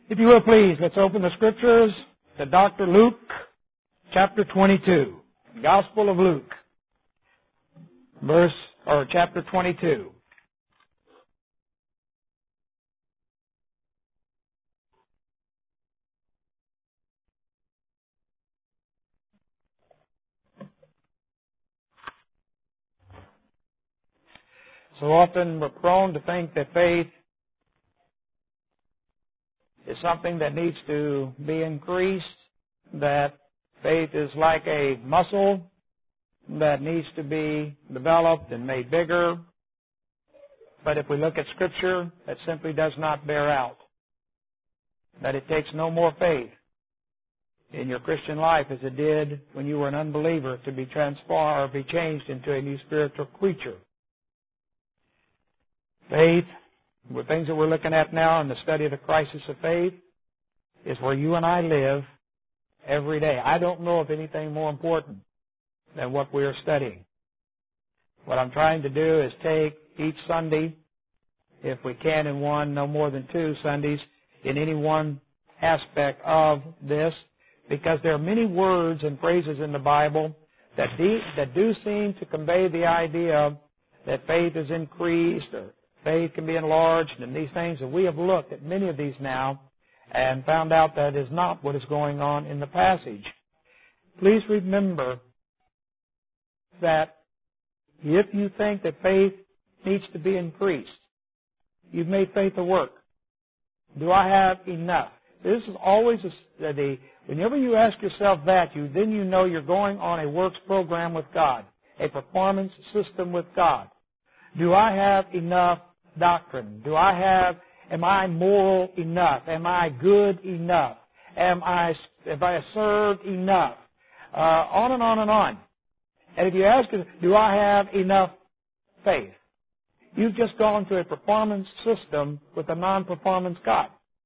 If you will, please, let's open the Scriptures to Dr. Luke, chapter 22. Gospel of Luke, chapter 22. So often we're prone to think that faith is something that needs to be increased, that faith is like a muscle that needs to be developed and made bigger. But if we look at Scripture, that simply does not bear out. That it takes no more faith in your Christian life as it did when you were an unbeliever to be transformed or be changed into a new spiritual creature. Faith, the things that we're looking at now in the study of the crisis of faith, is where you and I live every day. I don't know of anything more important than what we are studying. What I'm trying to do is take each Sunday, if we can in one, no more than 2 Sundays, in any one aspect of this, because there are many words and phrases in the Bible that do seem to convey the idea that faith is increased or faith can be enlarged and these things. And we have looked at many of these now and found out that is not what is going on in the passage. Please remember that if you think that faith needs to be increased, you've made faith a work. Do I have enough? This is always whenever you ask yourself that, then you know you're going on a works program with God, a performance system with God. Do I have enough doctrine? Am I moral enough? Am I good enough? Have I served enough? On and on and on. And if you ask, do I have enough faith? You've just gone to a performance system with a non-performance God.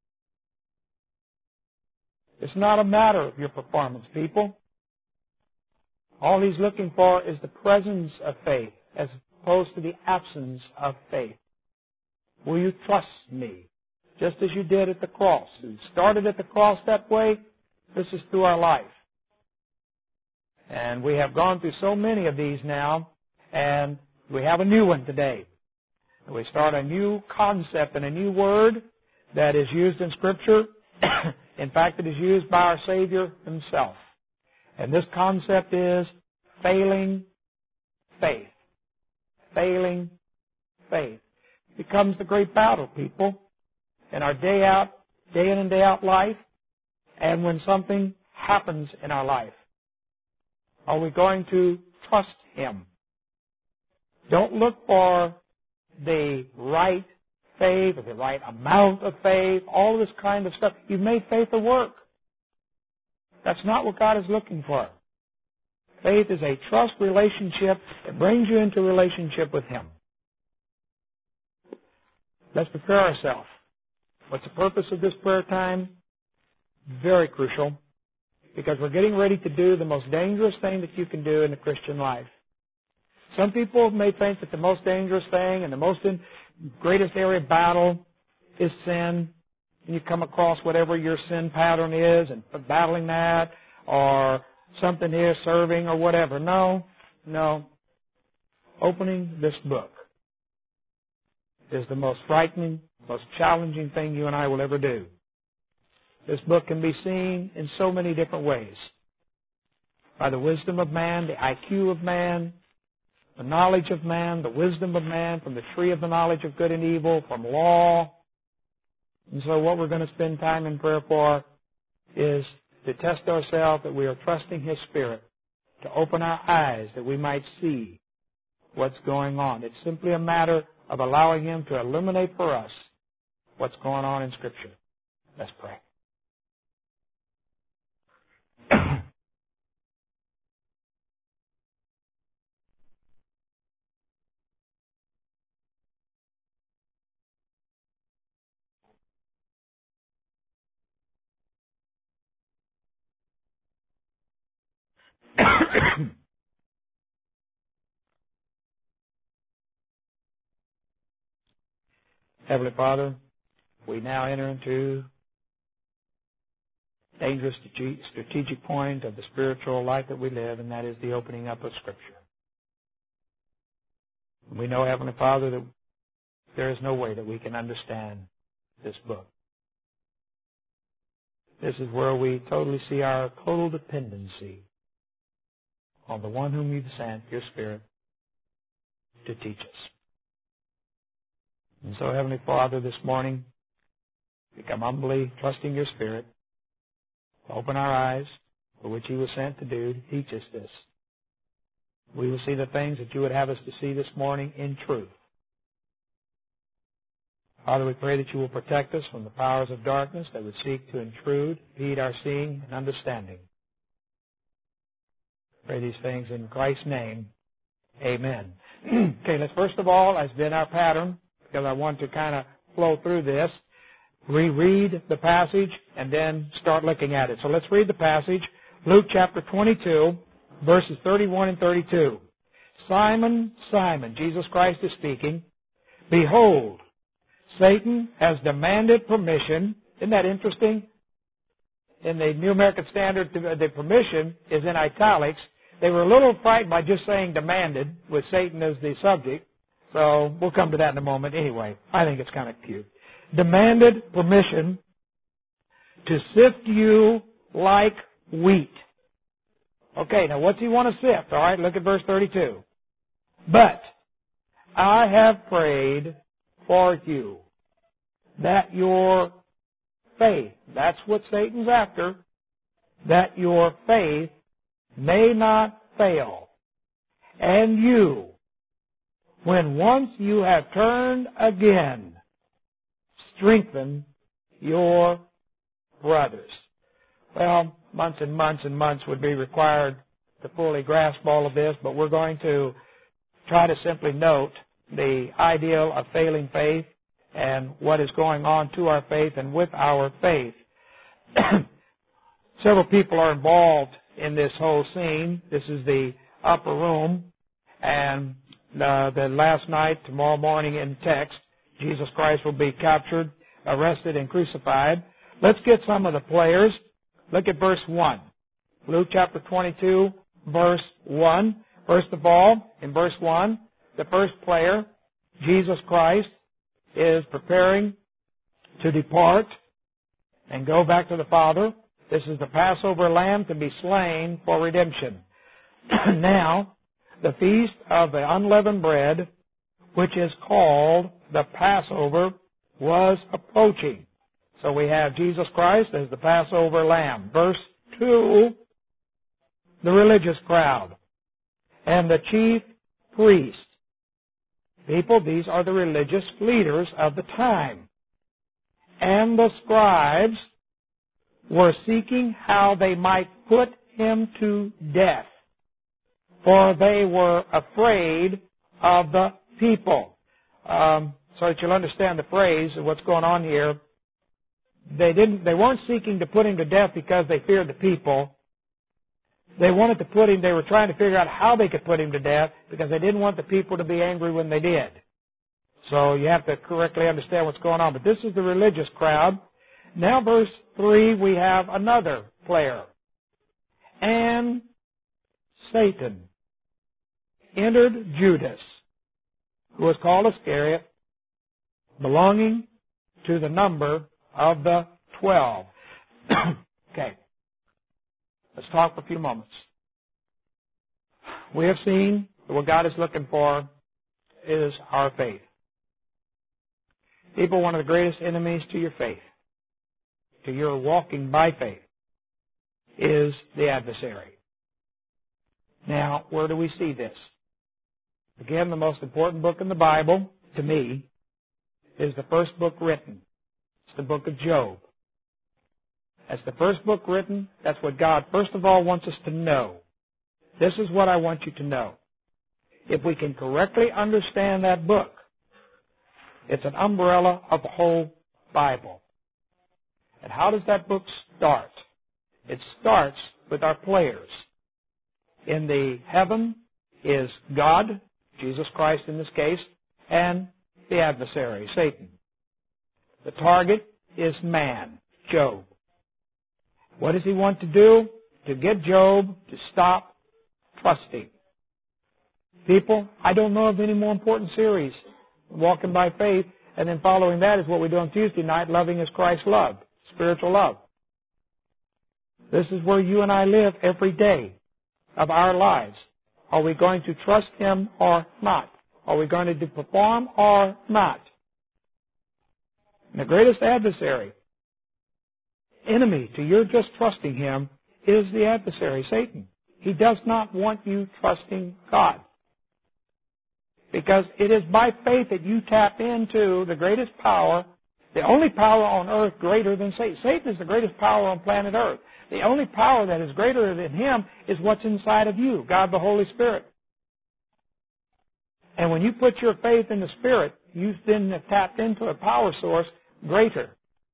It's not a matter of your performance, people. All He's looking for is the presence of faith as opposed to the absence of faith. Will you trust me? Just as you did at the cross. You started at the cross that way. This is through our life. And we have gone through so many of these now, and we have a new one today. We start a new concept and a new word that is used in Scripture. In fact, it is used by our Savior Himself. And this concept is failing faith. Failing faith. It becomes the great battle, people, in our day in and day out life, and when something happens in our life. Are we going to trust Him? Don't look for the right faith or the right amount of faith, all this kind of stuff. You've made faith a work. That's not what God is looking for. Faith is a trust relationship that brings you into relationship with Him. Let's prepare ourselves. What's the purpose of this prayer time? Very crucial, because we're getting ready to do the most dangerous thing that you can do in the Christian life. Some people may think that the most dangerous thing and the greatest area of battle is sin. And you come across whatever your sin pattern is and battling that, or something here, serving or whatever. No. Opening this book is the most frightening, most challenging thing you and I will ever do. This book can be seen in so many different ways. By the wisdom of man, the IQ of man, the knowledge of man, the wisdom of man, from the tree of the knowledge of good and evil, from law. And so what we're going to spend time in prayer for is to test ourselves that we are trusting His Spirit to open our eyes that we might see what's going on. It's simply a matter of allowing Him to illuminate for us what's going on in Scripture. Let's pray. Heavenly Father, we now enter into dangerous strategic point of the spiritual life that we live, and that is the opening up of Scripture. We know, Heavenly Father, that there is no way that we can understand this book. This is where we totally see our total dependency on the one whom you've sent, your Spirit, to teach us. And so, Heavenly Father, this morning, we come humbly trusting your Spirit to open our eyes for which He was sent to do, to teach us this. We will see the things that you would have us to see this morning in truth. Father, we pray that you will protect us from the powers of darkness that would seek to intrude, impede our seeing and understanding. Pray these things in Christ's name. Amen. Okay, let's first of all, as been our pattern, because I want to kind of flow through this, reread the passage and then start looking at it. So let's read the passage. Luke chapter 22, verses 31 and 32. Simon, Simon, Jesus Christ is speaking. Behold, Satan has demanded permission. Isn't that interesting? In the New American Standard, the permission is in italics. They were a little frightened by just saying demanded, with Satan as the subject. So we'll come to that in a moment. Anyway, I think it's kind of cute. Demanded permission to sift you like wheat. Okay, now what's he want to sift? All right, look at verse 32. But I have prayed for you that your faith, that's what Satan's after, that your faith may not fail. And you, when once you have turned again, strengthen your brothers. Well, months and months and months would be required to fully grasp all of this, but we're going to try to simply note the ideal of failing faith and what is going on to our faith and with our faith. Several people are involved in this whole scene. This is the upper room, and the last night, tomorrow morning in text, Jesus Christ will be captured, arrested, and crucified. Let's get some of the players. Look at verse 1. Luke chapter 22, verse 1. First of all, in verse 1, the first player, Jesus Christ, is preparing to depart and go back to the Father. This is the Passover lamb to be slain for redemption. Now, the feast of the unleavened bread, which is called the Passover, was approaching. So we have Jesus Christ as the Passover lamb. Verse 2, the religious crowd and the chief priest. People, these are the religious leaders of the time. And the scribes were seeking how they might put him to death, for they were afraid of the people. So that you'll understand the phrase of what's going on here. They weren't seeking to put him to death because they feared the people. They wanted to put him, they were trying to figure out how they could put him to death because they didn't want the people to be angry when they did. So you have to correctly understand what's going on. But this is the religious crowd. Now verse 3, we have another player. And Satan entered Judas, who was called Iscariot, belonging to the number of the 12. Okay. Let's talk for a few moments. We have seen that what God is looking for is our faith. People, one of the greatest enemies to your faith, to your walking by faith, is the adversary. Now, where do we see this? Again, the most important book in the Bible, to me, is the first book written. It's the book of Job. That's the first book written. That's what God, first of all, wants us to know. This is what I want you to know. If we can correctly understand that book, it's an umbrella of the whole Bible. And how does that book start? It starts with our players. In the heaven is God, Jesus Christ in this case, and the adversary, Satan. The target is man, Job. What does he want to do? To get Job to stop trusting. People, I don't know of any more important series, Walking by Faith, and then following that is what we do on Tuesday night, Loving as Christ Loved, spiritual love. This is where you and I live every day of our lives. Are we going to trust Him or not? Are we going to perform or not? And the greatest adversary, enemy to your just trusting Him, is the adversary, Satan. He does not want you trusting God. Because it is by faith that you tap into the greatest power, the only power on earth greater than Satan. Satan is the greatest power on planet earth. The only power that is greater than him is what's inside of you, God the Holy Spirit. And when you put your faith in the Spirit, you then have tapped into a power source greater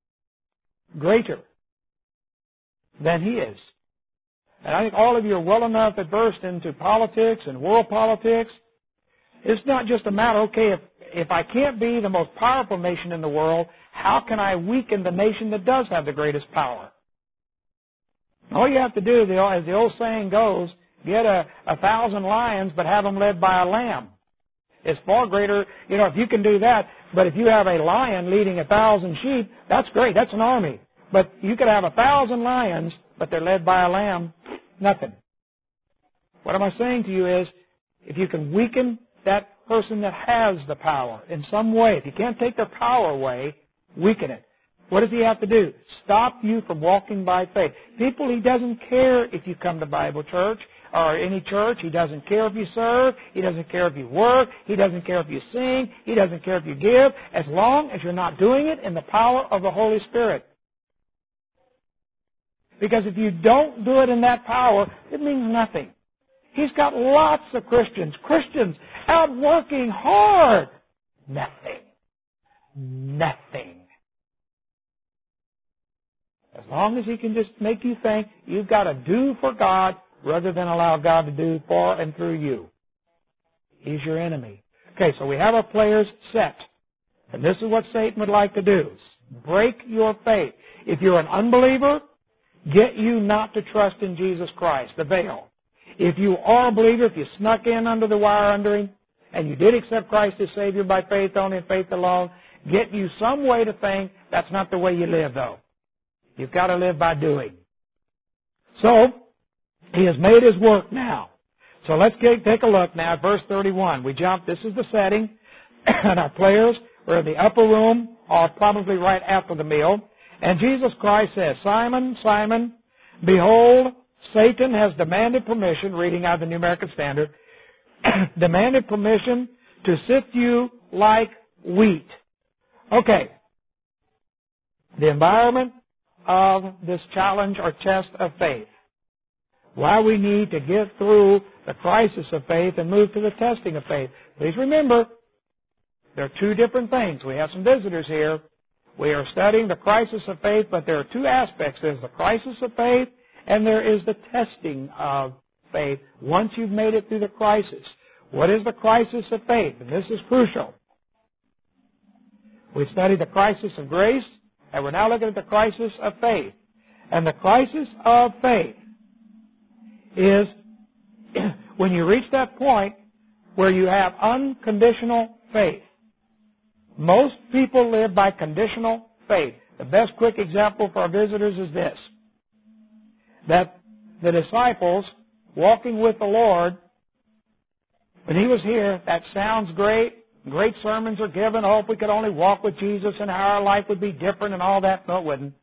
than He is. And I think all of you are well enough versed into politics and world politics. It's not just a matter, okay, if I can't be the most powerful nation in the world, how can I weaken the nation that does have the greatest power? All you have to do, as the old saying goes, get 1,000 lions, but have them led by a lamb. It's far greater, if you can do that, but if you have a lion leading 1,000 sheep, that's great, that's an army. But you could have 1,000 lions, but they're led by a lamb, nothing. What am I saying to you is, if you can weaken that person that has the power in some way, if you can't take their power away, weaken it. What does he have to do? Stop you from walking by faith. People, he doesn't care if you come to Bible church or any church. He doesn't care if you serve. He doesn't care if you work. He doesn't care if you sing. He doesn't care if you give, as long as you're not doing it in the power of the Holy Spirit. Because if you don't do it in that power, it means nothing. He's got lots of Christians out working hard. Nothing. As long as he can just make you think you've got to do for God rather than allow God to do for and through you. He's your enemy. Okay, so we have our players set. And this is what Satan would like to do. Break your faith. If you're an unbeliever, get you not to trust in Jesus Christ, the veil. If you are a believer, if you snuck in under the wire under him, and you did accept Christ as Savior by faith only and faith alone, get you some way to think that's not the way you live, though. You've got to live by doing. So, he has made his work now. So let's take a look now at verse 31. We jump, this is the setting, and our players are in the upper room, or probably right after the meal. And Jesus Christ says, Simon, Simon, behold, Satan has demanded permission, reading out of the New American Standard, demanded permission to sift you like wheat. Okay. The environment of this challenge or test of faith. Why we need to get through the crisis of faith and move to the testing of faith. Please remember, there are two different things. We have some visitors here. We are studying the crisis of faith, but there are two aspects. There's the crisis of faith, and there is the testing of faith once you've made it through the crisis. What is the crisis of faith? And this is crucial. We studied the crisis of grace, and we're now looking at the crisis of faith. And the crisis of faith is when you reach that point where you have unconditional faith. Most people live by conditional faith. The best quick example for our visitors is this. That the disciples walking with the Lord, when He was here, that sounds great. Great sermons are given. Oh, if we could only walk with Jesus and how our life would be different and all that. No, it wouldn't.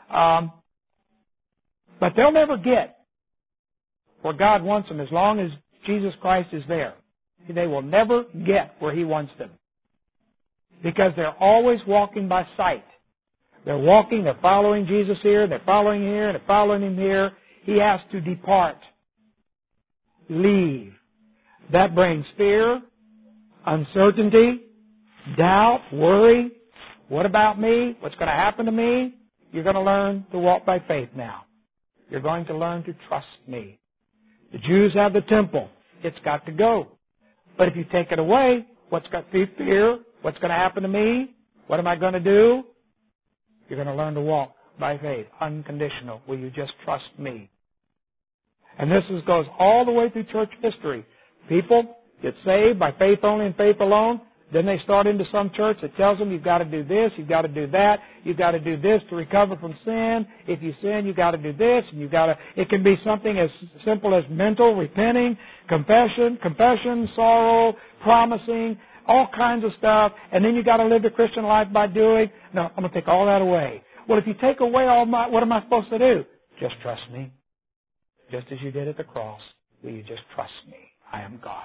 But they'll never get where God wants them as long as Jesus Christ is there. They will never get where He wants them. Because they're always walking by sight. They're walking, they're following Jesus here, they're following here, they're following Him here. He has to depart. Leave. That brings fear, uncertainty, doubt, worry. What about me? What's going to happen to me? You're going to learn to walk by faith now. You're going to learn to trust me. The Jews have the temple. It's got to go. But if you take it away, what's got fear? What's going to happen to me? What am I going to do? You're going to learn to walk by faith. Unconditional. Will you just trust me? And this goes all the way through church history. People get saved by faith only and faith alone. Then they start into some church that tells them you've got to do this, you've got to do that, you've got to do this to recover from sin. If you sin, you've got to do this, and you've got to. It can be something as simple as mental repenting, confession, sorrow, promising, all kinds of stuff. And then you've got to live the Christian life by doing. No, I'm going to take all that away. Well, if you take away all my, what am I supposed to do? Just trust me, just as you did at the cross. Will you just trust me? I am God.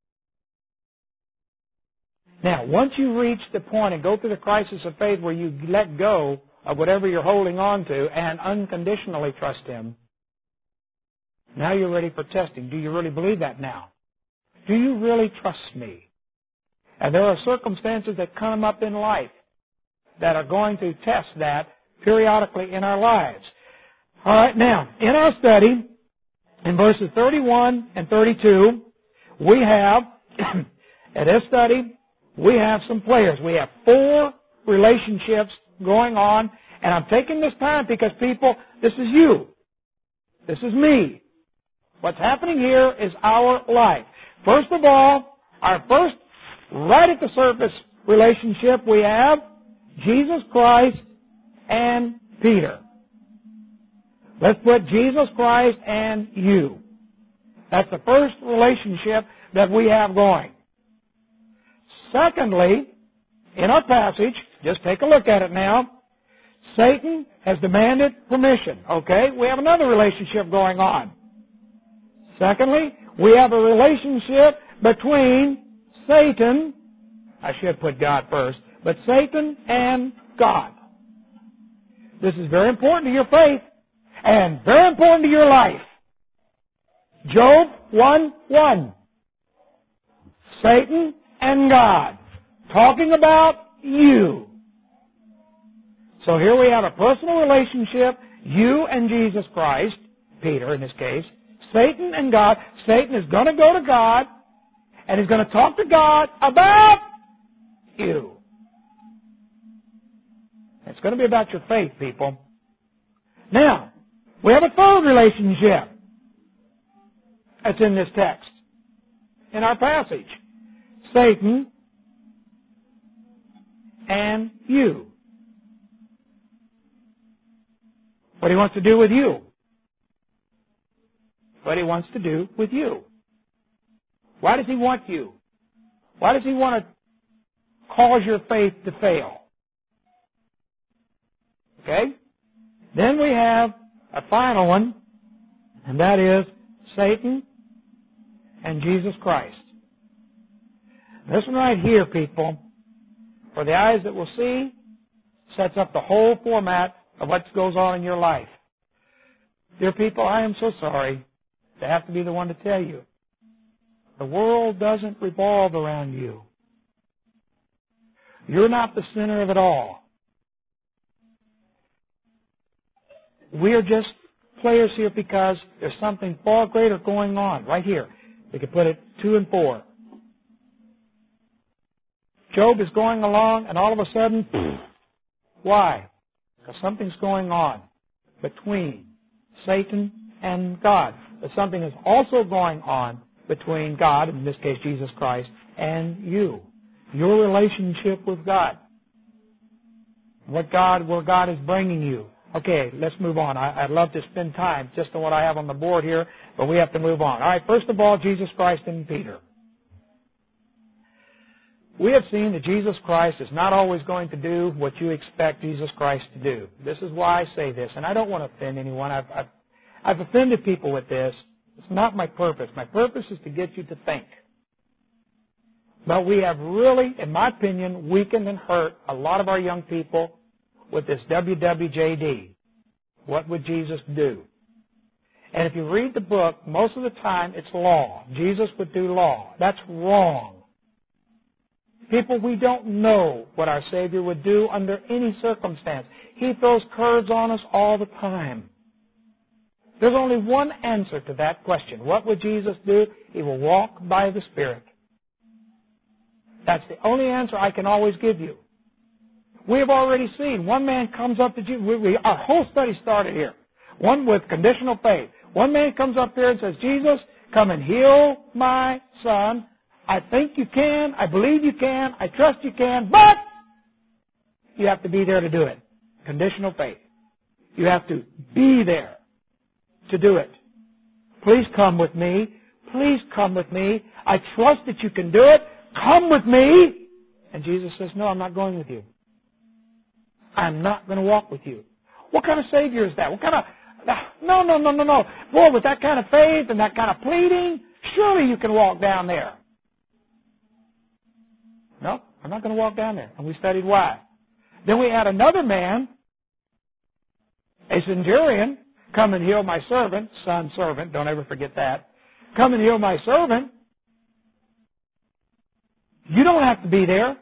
Now, once you reach the point and go through the crisis of faith where you let go of whatever you're holding on to and unconditionally trust Him, now you're ready for testing. Do you really believe that now? Do you really trust me? And there are circumstances that come up in life that are going to test that periodically in our lives. All right, now, in our study, in verses 31 and 32, we have, at this study, we have some players. We have 4 relationships going on, and I'm taking this time because people, this is you. This is me. What's happening here is our life. First of all, our first, right at the surface relationship, we have Jesus Christ and Peter. Let's put Jesus Christ and you. That's the first relationship that we have going. Secondly, in our passage, just take a look at it now, Satan has demanded permission. Okay, we have another relationship going on. Secondly, we have a relationship between Satan, I should put God first, but Satan and God. This is very important to your faith and very important to your life. Job 1:1. Satan and God. Talking about you. So here we have a personal relationship, you and Jesus Christ, Peter in this case, Satan and God. Satan is going to go to God, and he's going to talk to God about you. It's going to be about your faith, people. Now, we have a third relationship that's in this text, in our passage. Satan and you. What he wants to do with you. What he wants to do with you. Why does he want you? Why does he want to cause your faith to fail? Okay? Then we have a final one, and that is Satan and Jesus Christ. This one right here, people, for the eyes that will see, sets up the whole format of what goes on in your life. Dear people, I am so sorry to have to be the one to tell you. The world doesn't revolve around you. You're not the center of it all. We are just players here because there's something far greater going on right here. We could put it 2 and 4. Job is going along, and all of a sudden, why? Because something's going on between Satan and God. But something is also going on between God, in this case Jesus Christ, and you. Your relationship with God. Where God is bringing you. Okay, let's move on. I'd love to spend time just on what I have on the board here, but we have to move on. All right, first of all, Jesus Christ and Peter. We have seen that Jesus Christ is not always going to do what you expect Jesus Christ to do. This is why I say this, and I don't want to offend anyone. I've offended people with this. It's not my purpose. My purpose is to get you to think. But we have really, in my opinion, weakened and hurt a lot of our young people with this WWJD. What would Jesus do? And if you read the book, most of the time it's law. Jesus would do law. That's wrong. People, we don't know what our Savior would do under any circumstance. He throws curves on us all the time. There's only one answer to that question. What would Jesus do? He will walk by the Spirit. That's the only answer I can always give you. We have already seen one man comes up to Jesus. Our whole study started here. One with conditional faith. One man comes up here and says, Jesus, come and heal my son. I think you can. I believe you can. I trust you can. But you have to be there to do it. Conditional faith. You have to be there to do it. Please come with me. Please come with me. I trust that you can do it. Come with me. And Jesus says, no, I'm not going with you. I'm not going to walk with you. What kind of Savior is that? What kind of... No. Boy, with that kind of faith and that kind of pleading, surely you can walk down there. No, I'm not going to walk down there. And we studied why. Then we had another man, a centurion, come and heal my servant, son servant, don't ever forget that. Come and heal my servant. You don't have to be there.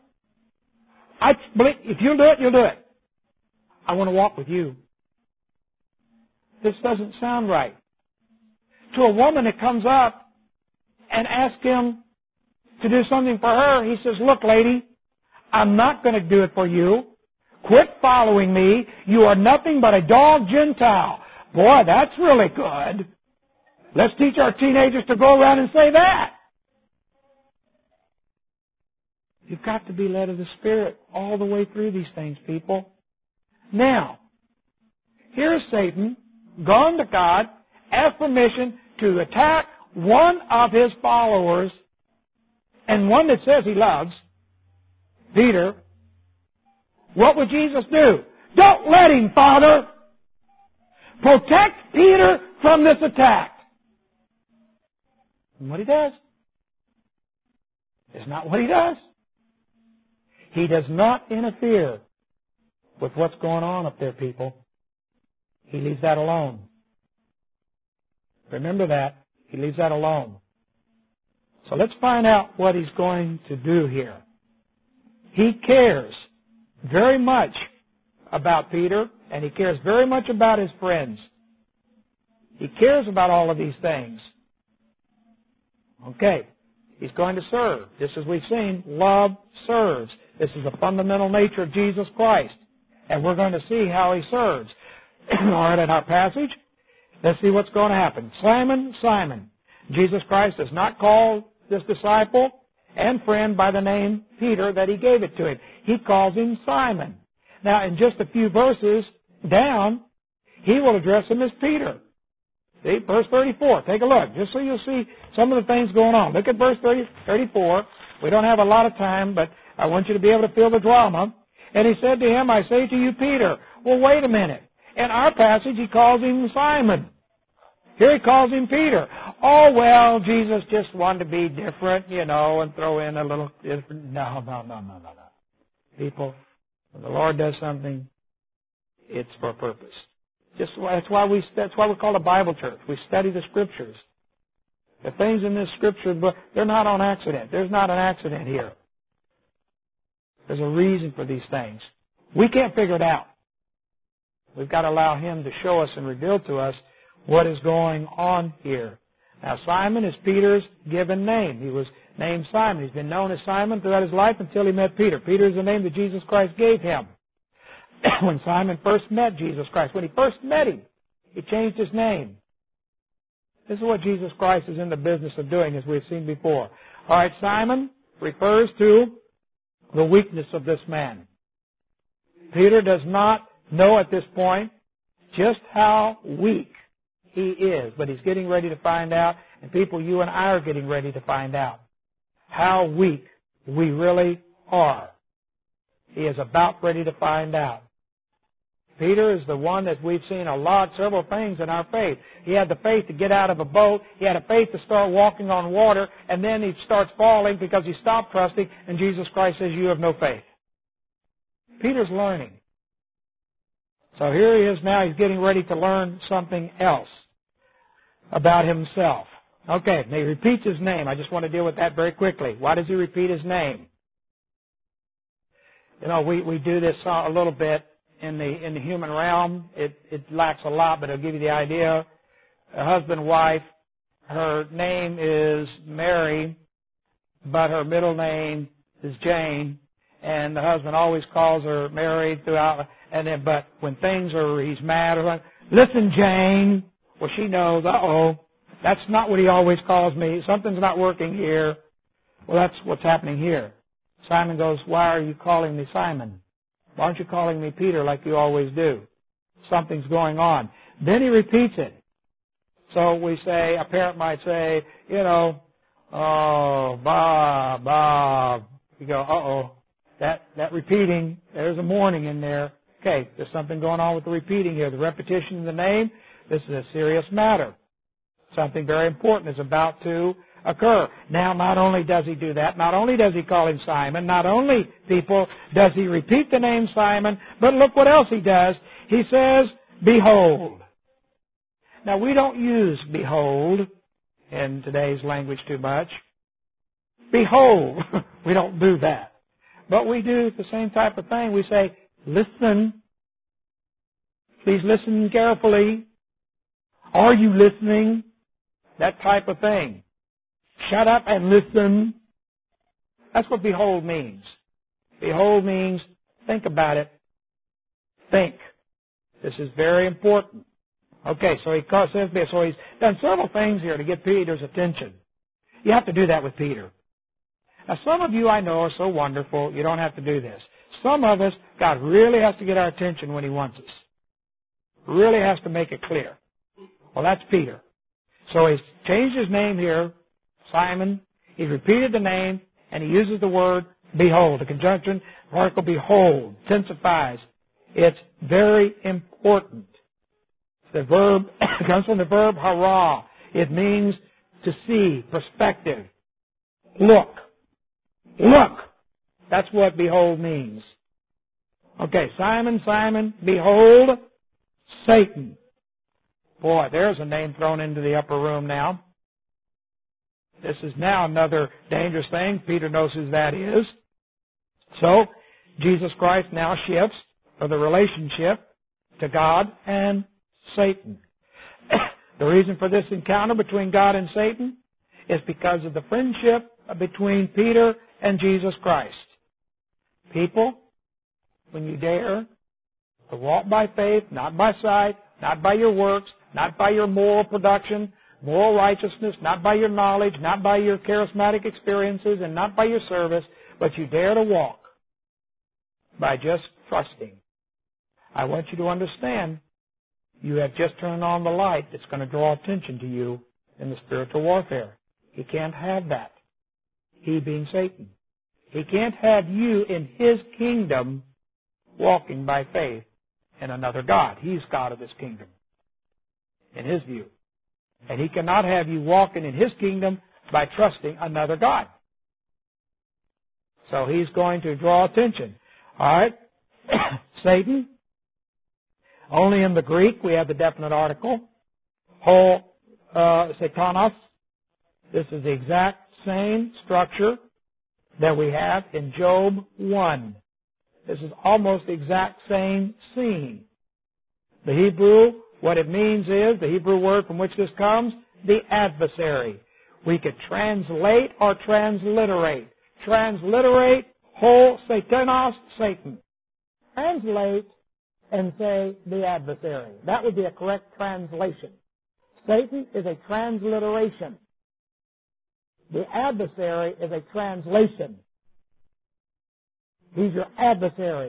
If you'll do it, you'll do it. I want to walk with you. This doesn't sound right. To a woman that comes up and asks him to do something for her, he says, look, lady, I'm not going to do it for you. Quit following me. You are nothing but a dog Gentile. Boy, that's really good. Let's teach our teenagers to go around and say that. You've got to be led of the Spirit all the way through these things, people. Now, here's Satan, gone to God, asked permission to attack one of his followers, and one that says he loves, Peter. What would Jesus do? Don't let him, Father. Protect Peter from this attack. And what he does is not what he does. He does not interfere with what's going on up there, people. He leaves that alone. Remember that. He leaves that alone. So let's find out what he's going to do here. He cares very much about Peter, and he cares very much about his friends. He cares about all of these things. Okay. He's going to serve. Just as we've seen, love serves. This is the fundamental nature of Jesus Christ. And we're going to see how he serves. All right, in our passage, let's see what's going to happen. Simon, Simon. Jesus Christ does not call this disciple and friend by the name Peter that he gave it to him. He calls him Simon. Now, in just a few verses down, he will address him as Peter. See, verse 34. Take a look, just so you'll see some of the things going on. Look at verse 34. We don't have a lot of time, but I want you to be able to feel the drama. And he said to him, I say to you, Peter. Well, wait a minute. In our passage, he calls him Simon. Here he calls him Peter. Oh, well, Jesus just wanted to be different, and throw in a little different. No. People, when the Lord does something, it's for a purpose. That's why we're called a Bible church. We study the Scriptures. The things in this Scripture book, they're not on accident. There's not an accident here. There's a reason for these things. We can't figure it out. We've got to allow him to show us and reveal to us what is going on here. Now, Simon is Peter's given name. He was named Simon. He's been known as Simon throughout his life until he met Peter. Peter is the name that Jesus Christ gave him. When Simon first met Jesus Christ, when he first met him, he changed his name. This is what Jesus Christ is in the business of doing, as we've seen before. All right, Simon refers to the weakness of this man. Peter does not know at this point just how weak he is, but he's getting ready to find out, and people, you and I are getting ready to find out how weak we really are. He is about ready to find out. Peter is the one that we've seen several things in our faith. He had the faith to get out of a boat. He had a faith to start walking on water, and then he starts falling because he stopped trusting, and Jesus Christ says, you have no faith. Peter's learning. So here he is now. He's getting ready to learn something else about himself. Okay, he repeats his name. I just want to deal with that very quickly. Why does he repeat his name? We do this a little bit in the human realm. It lacks a lot, but it'll give you the idea. A husband, wife, her name is Mary, but her middle name is Jane, and the husband always calls her Mary throughout. And then, but when he's mad or like, listen, Jane. Well, she knows. That's not what he always calls me. Something's not working here. Well, that's what's happening here. Simon goes, why are you calling me Simon? Why aren't you calling me Peter like you always do? Something's going on. Then he repeats it. So we say, a parent might say, oh, Bob. You go, that repeating, there's a warning in there. Okay, there's something going on with the repeating here. The repetition of the name, this is a serious matter. Something very important is about to occur. Now, not only does he do that, not only does he call him Simon, not only, people, does he repeat the name Simon, but look what else he does. He says, behold. Now, we don't use behold in today's language too much. Behold. We don't do that. But we do the same type of thing. We say, listen. Please listen carefully. Are you listening? That type of thing. Shut up and listen. That's what behold means. Behold means think about it. Think. This is very important. Okay, so so he's done several things here to get Peter's attention. You have to do that with Peter. Now, some of you I know are so wonderful, you don't have to do this. Some of us, God really has to get our attention when He wants us. Really has to make it clear. Well, that's Peter. So he's changed his name here, Simon. He's repeated the name, and he uses the word behold. The conjunction, particle behold, intensifies. It's very important. The verb comes from the verb hara. It means to see, perspective. Look. Look. That's what behold means. Okay, Simon, Simon, behold, Satan. Boy, there's a name thrown into the upper room now. This is now another dangerous thing. Peter knows who that is. So, Jesus Christ now shifts for the relationship to God and Satan. The reason for this encounter between God and Satan is because of the friendship between Peter and Jesus Christ. People, when you dare to walk by faith, not by sight, not by your works, not by your moral production, moral righteousness, not by your knowledge, not by your charismatic experiences, and not by your service, but you dare to walk by just trusting. I want you to understand, you have just turned on the light that's going to draw attention to you in the spiritual warfare. He can't have that. He being Satan. He can't have you in his kingdom walking by faith in another God. He's God of this kingdom, in his view. And he cannot have you walking in his kingdom by trusting another God. So he's going to draw attention. All right? Satan. Only in the Greek we have the definite article. Satanas. This is the exact same structure that we have in Job 1. This is almost the exact same scene. The Hebrew, what it means is, the Hebrew word from which this comes, the adversary. We could translate or transliterate. Transliterate, Satanas, Satan. Translate and say the adversary. That would be a correct translation. Satan is a transliteration. The adversary is a translation. He's your adversary.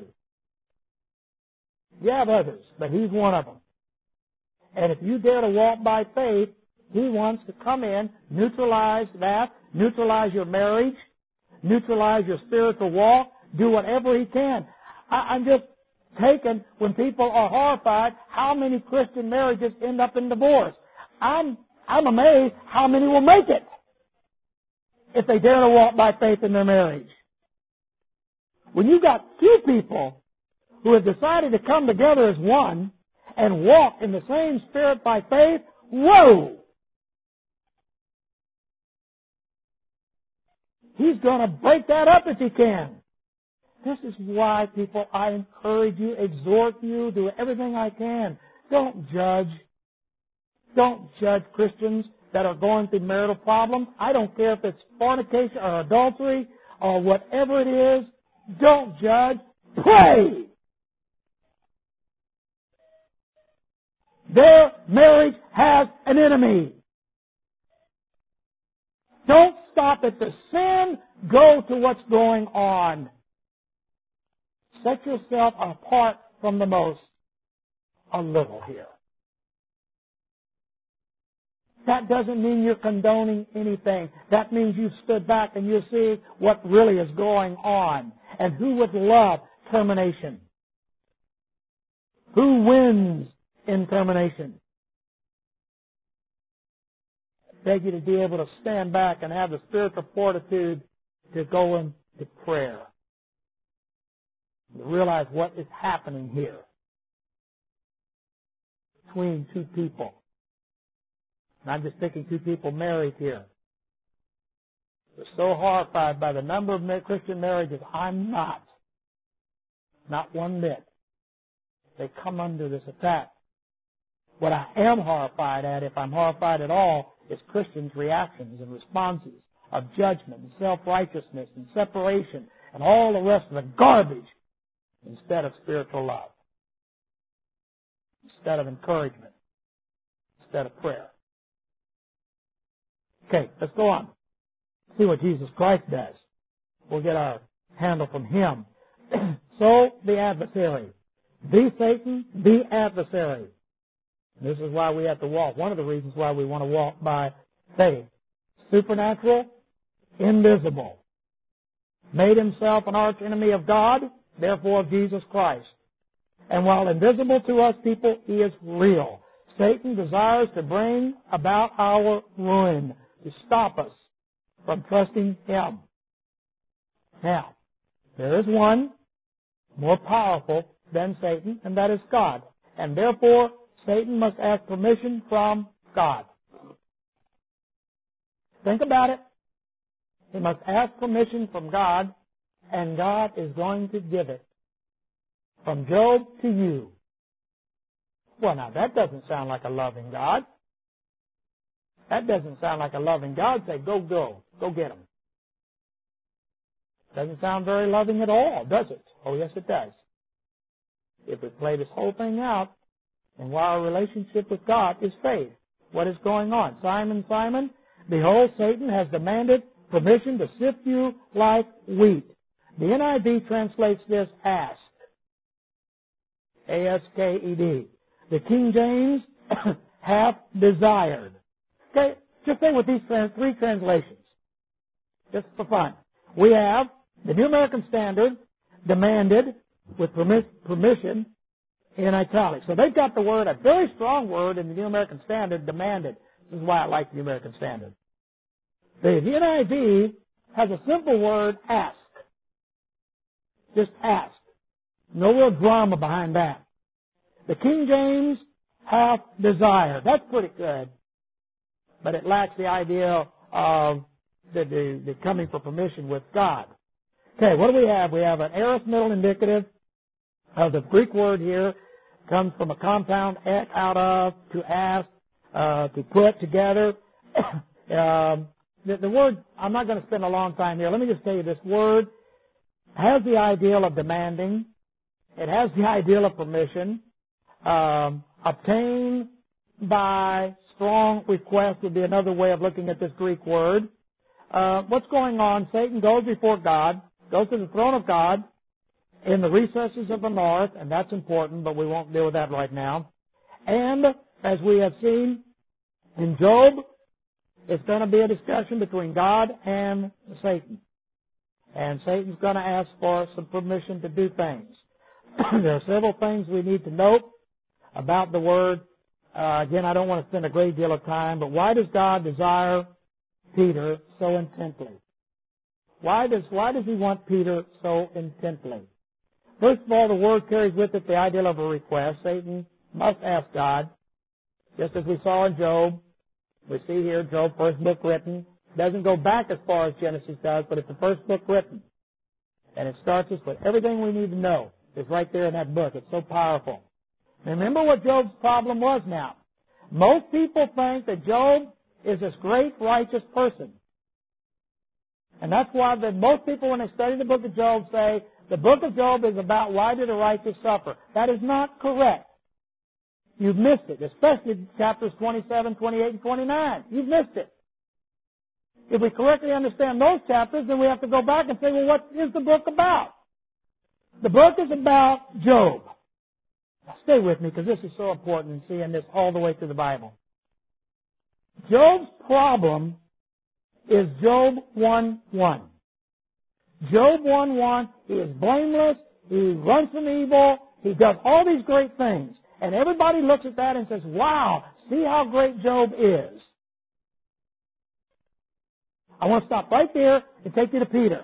You have others, but he's one of them. And if you dare to walk by faith, he wants to come in, neutralize that, neutralize your marriage, neutralize your spiritual walk, do whatever he can. I'm just taken when people are horrified how many Christian marriages end up in divorce. I'm amazed how many will make it if they dare to walk by faith in their marriage. When you've got two people who have decided to come together as one and walk in the same spirit by faith, whoa! He's going to break that up if he can. This is why, people, I encourage you, exhort you, do everything I can. Don't judge. Don't judge Christians that are going through marital problems. I don't care if it's fornication or adultery or whatever it is. Don't judge. Pray. Their marriage has an enemy. Don't stop at the sin. Go to what's going on. Set yourself apart from the most a little here. That doesn't mean you're condoning anything. That means you've stood back and you see what really is going on. And who would love termination? Who wins in termination? I beg you to be able to stand back and have the spiritual fortitude to go into prayer. To realize what is happening here between two people. And I'm just thinking two people married here. We're so horrified by the number of Christian marriages. I'm not. Not one bit. They come under this attack. What I am horrified at, if I'm horrified at all, is Christians' reactions and responses of judgment and self-righteousness and separation and all the rest of the garbage instead of spiritual love, instead of encouragement, instead of prayer. Okay, let's go on. See what Jesus Christ does. We'll get our handle from Him. So, the adversary. The Satan, the adversary. This is why we have to walk. One of the reasons why we want to walk by faith. Supernatural, invisible. Made himself an arch enemy of God, therefore of Jesus Christ. And while invisible to us people, he is real. Satan desires to bring about our ruin, to stop us from trusting him. Now, there is one more powerful than Satan, and that is God. And therefore, Satan must ask permission from God. Think about it. He must ask permission from God, and God is going to give it. From Job to you. Well, now, that doesn't sound like a loving God. That doesn't sound like a loving God. Say, go get him. Doesn't sound very loving at all, does it? Oh, yes, it does. If we play this whole thing out, and while our relationship with God is faith, what is going on? Simon, Simon, behold, Satan has demanded permission to sift you like wheat. The NIV translates this ask. A-S-K-E-D. The King James hath desired. Okay, just say with these three translations, just for fun. We have the New American Standard, demanded, with permission, in italics. So they've got the word, a very strong word in the New American Standard, demanded. This is why I like the New American Standard. The NIV has a simple word, ask. Just ask. No real drama behind that. The King James hath desired. That's pretty good. But it lacks the idea of the coming for permission with God. Okay, what do we have? We have an aorist middle indicative of the Greek word here. Comes from a compound out of, to ask, to put together. The word, I'm not going to spend a long time here. Let me just tell you, this word has the ideal of demanding. It has the ideal of permission. Obtained by strong request would be another way of looking at this Greek word. What's going on? Satan goes before God, goes to the throne of God in the recesses of the north, and that's important, but we won't deal with that right now. And as we have seen in Job, it's going to be a discussion between God and Satan. And Satan's going to ask for some permission to do things. There are several things we need to note about the word. Again, I don't want to spend a great deal of time, but why does God desire Peter so intently? Why does he want Peter so intently? First of all, the word carries with it the ideal of a request. Satan must ask God, just as we saw in Job. We see here Job, first book written. Doesn't go back as far as Genesis does, but it's the first book written. And it starts us with everything we need to know. It's right there in that book. It's so powerful. Remember what Job's problem was now. Most people think that Job is this great righteous person. And that's why most people, when they study the book of Job, say, The book of Job is about why did the righteous suffer. That is not correct. You've missed it, especially chapters 27, 28, and 29. You've missed it. If we correctly understand those chapters, then we have to go back and say, well, what is the book about? The book is about Job. Now stay with me because this is so important in seeing this all the way through the Bible. Job's problem is Job 1:1. Job 1:1, he is blameless, he runs from evil, he does all these great things. And everybody looks at that and says, wow, see how great Job is. I want to stop right there and take you to Peter.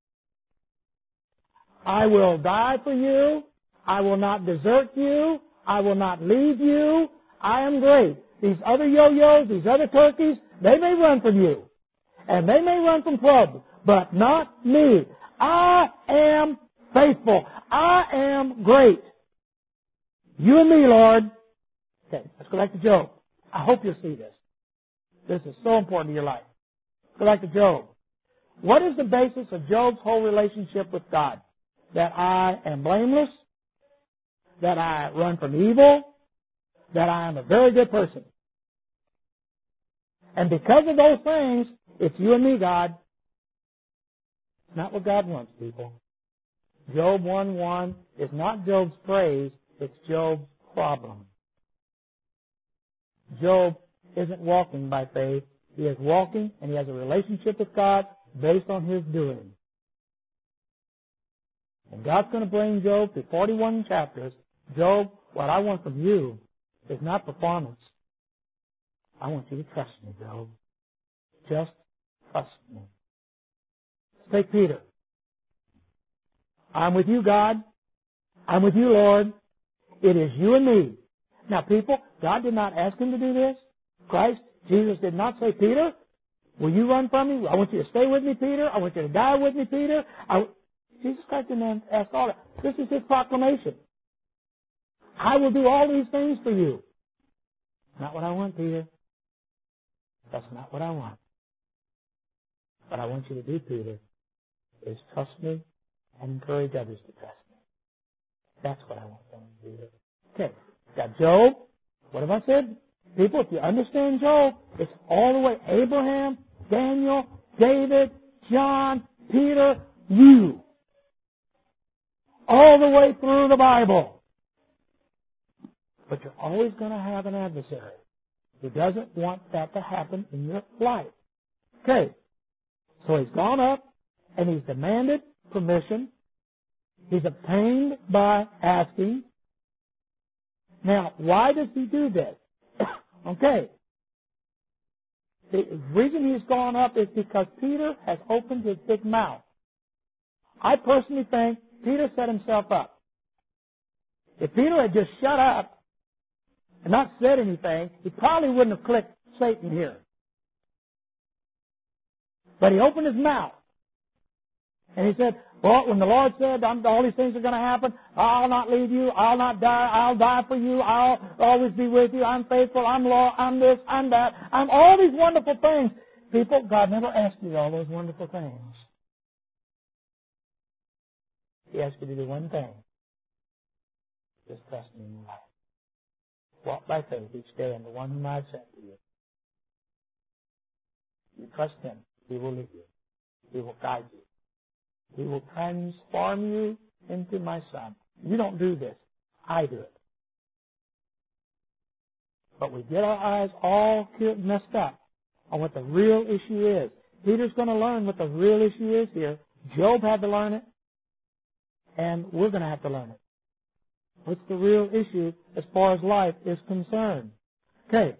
I will die for you. I will not desert you. I will not leave you. I am great. These other yo-yos, these other turkeys, they may run from you. And they may run from trouble, but not me. I am faithful. I am great. You and me, Lord. Okay, let's go back to Job. I hope you'll see this. This is so important to your life. Go back to Job. What is the basis of Job's whole relationship with God? That I am blameless, that I run from evil, that I am a very good person. And because of those things, it's you and me, God. It's not what God wants, people. Job 1:1 is not Job's praise, it's Job's problem. Job isn't walking by faith. He is walking and he has a relationship with God based on his doing. And God's going to bring Job through 41 chapters. Job, what I want from you is not performance. I want you to trust me, Job. Just trust me. Let's take Peter. I'm with you, God. I'm with you, Lord. It is you and me. Now, people, God did not ask him to do this. Christ, Jesus did not say, Peter, will you run from me? I want you to stay with me, Peter. I want you to die with me, Peter. Jesus Christ didn't ask all that. This is his proclamation. I will do all these things for you. Not what I want, Peter. That's not what I want. What I want you to do, Peter, is trust me and encourage others to trust me. That's what I want them to do. Okay, got Job. What have I said? People, if you understand Job, it's all the way Abraham, Daniel, David, John, Peter, you. All the way through the Bible. But you're always going to have an adversary who doesn't want that to happen in your life. Okay, so he's gone up and he's demanded permission. He's obtained by asking. Now, why does he do this? Okay. The reason he's gone up is because Peter has opened his big mouth. I personally think Peter set himself up. If Peter had just shut up and not said anything, he probably wouldn't have clicked Satan here. But he opened his mouth. And he said, well, when the Lord said all these things are going to happen, I'll not leave you, I'll not die, I'll die for you, I'll always be with you, I'm faithful, I'm law, I'm this, I'm that, I'm all these wonderful things. People, God never asked you all those wonderful things. He asked you to do one thing. Just trust me in your life. Walk by faith each day in the one whom I've sent to you. You trust him. He will lead you. He will guide you. He will transform you into my son. You don't do this. I do it. But we get our eyes all messed up on what the real issue is. Peter's going to learn what the real issue is here. Job had to learn it. And we're going to have to learn it. What's the real issue as far as life is concerned? Okay.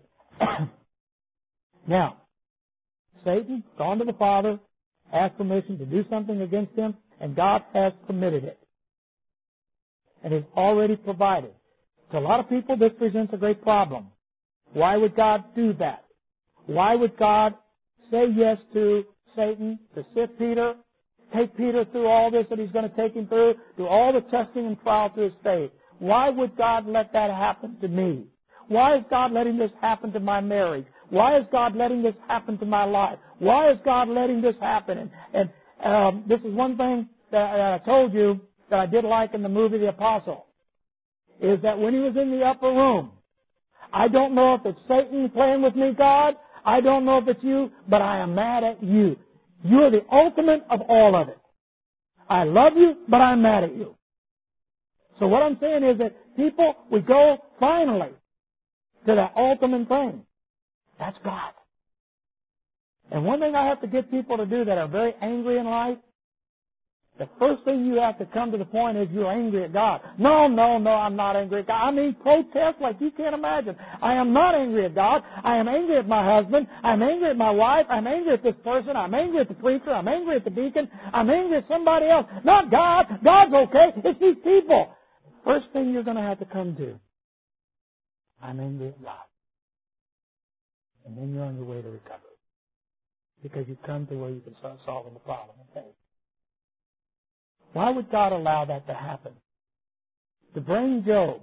Now, Satan, gone to the Father, asked permission to do something against him, and God has permitted it. And has already provided. To a lot of people, this presents a great problem. Why would God do that? Why would God say yes to Satan, to sift Peter, take Peter through all this that he's going to take him through all the testing and trial to his faith? Why would God let that happen to me? Why is God letting this happen to my marriage? Why is God letting this happen to my life? Why is God letting this happen? And this is one thing that I told you that I did like in the movie The Apostle is that when he was in the upper room, I don't know if it's Satan playing with me, God. I don't know if it's you, but I am mad at you. You're the ultimate of all of it. I love you, but I'm mad at you. So what I'm saying is that people, we go finally to that ultimate thing. That's God. And one thing I have to get people to do that are very angry in life, the first thing you have to come to the point is you're angry at God. No, I'm not angry at God. I mean, protest like you can't imagine. I am not angry at God. I am angry at my husband. I'm angry at my wife. I'm angry at this person. I'm angry at the preacher. I'm angry at the deacon. I'm angry at somebody else. Not God. God's okay. It's these people. First thing you're going to have to come to, I'm angry at God. And then you're on your way to recovery. Because you come to where you can start solving the problem in faith. Why would God allow that to happen? To bring Job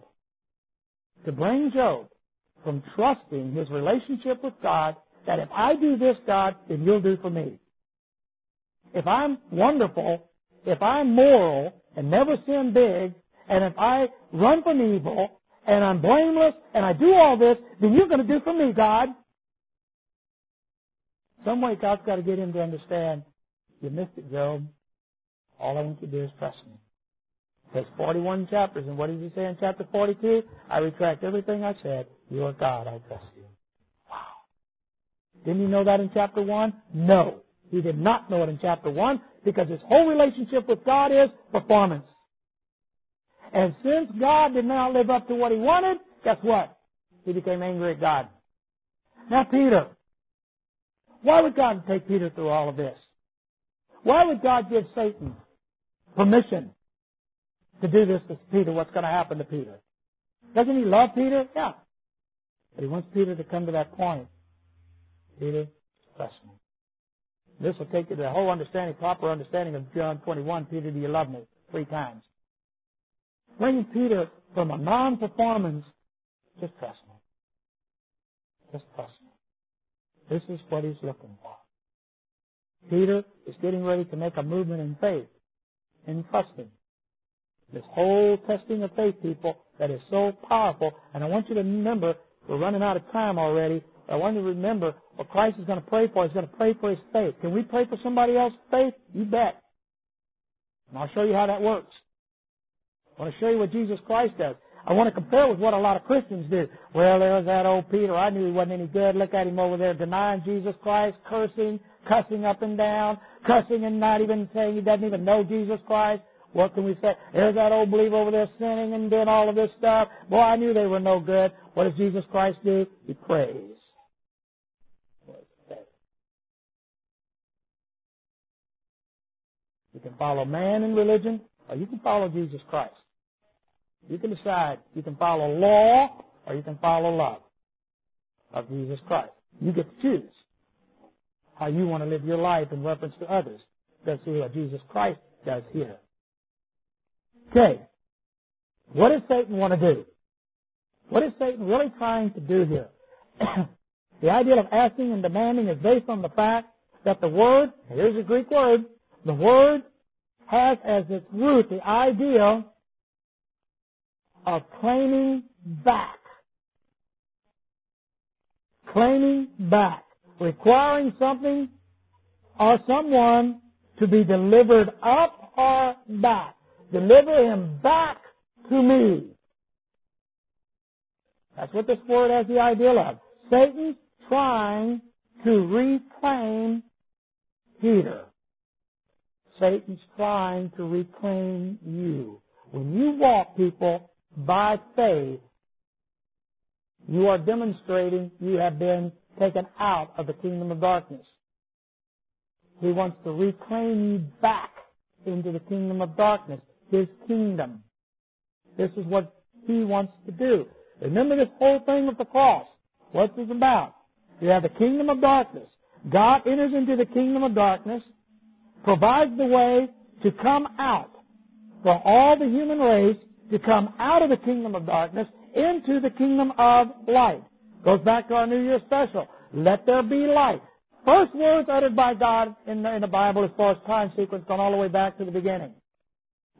from trusting his relationship with God, that if I do this, God, then you'll do for me. If I'm wonderful, if I'm moral and never sin big, and if I run from evil, and I'm blameless, and I do all this, then you're going to do for me, God. Some way God's got to get him to understand, you missed it, Job. All I want you to do is trust me. There's 41 chapters, and what does he say in chapter 42? I retract everything I said. You are God, I trust you. Wow. Didn't he know that in chapter 1? No. He did not know it in chapter 1 because his whole relationship with God is performance. And since God did not live up to what he wanted, guess what? He became angry at God. Now Peter. Why would God take Peter through all of this? Why would God give Satan permission to do this to Peter? What's going to happen to Peter? Doesn't he love Peter? Yeah. But he wants Peter to come to that point. Peter, trust me. This will take you to the whole understanding, proper understanding of John 21. Peter, do you love me? 3 times. Bringing Peter from a non-performance, just trust me. Just trust me. This is what he's looking for. Peter is getting ready to make a movement in faith, in trusting. This whole testing of faith, people, that is so powerful. And I want you to remember, we're running out of time already, but I want you to remember what Christ is going to pray for. He's going to pray for his faith. Can we pray for somebody else's faith? You bet. And I'll show you how that works. I want to show you what Jesus Christ does. I want to compare with what a lot of Christians do. Well, there was that old Peter. I knew he wasn't any good. Look at him over there denying Jesus Christ, cursing, cussing up and down, cussing and not even saying he doesn't even know Jesus Christ. What can we say? There's that old believer over there sinning and doing all of this stuff. Boy, I knew they were no good. What does Jesus Christ do? He prays. You can follow man in religion, or you can follow Jesus Christ. You can decide. You can follow law, or you can follow love of Jesus Christ. You get to choose how you want to live your life in reference to others. Let's see what Jesus Christ does here. Okay. What does Satan want to do? What is Satan really trying to do here? The idea of asking and demanding is based on the fact that the word, here's a Greek word, the word has as its root the idea of claiming back. Claiming back. Requiring something or someone to be delivered up or back. Deliver him back to me. That's what this word has the idea of. Satan's trying to reclaim Peter. Satan's trying to reclaim you. When you walk, people, by faith, you are demonstrating you have been taken out of the kingdom of darkness. He wants to reclaim you back into the kingdom of darkness, his kingdom. This is what he wants to do. Remember this whole thing with the cross. What's this about? You have the kingdom of darkness. God enters into the kingdom of darkness, provides the way to come out for all the human race to come out of the kingdom of darkness into the kingdom of light. Goes back to our New Year special. Let there be light. First words uttered by God in the Bible as far as time sequence, gone all the way back to the beginning.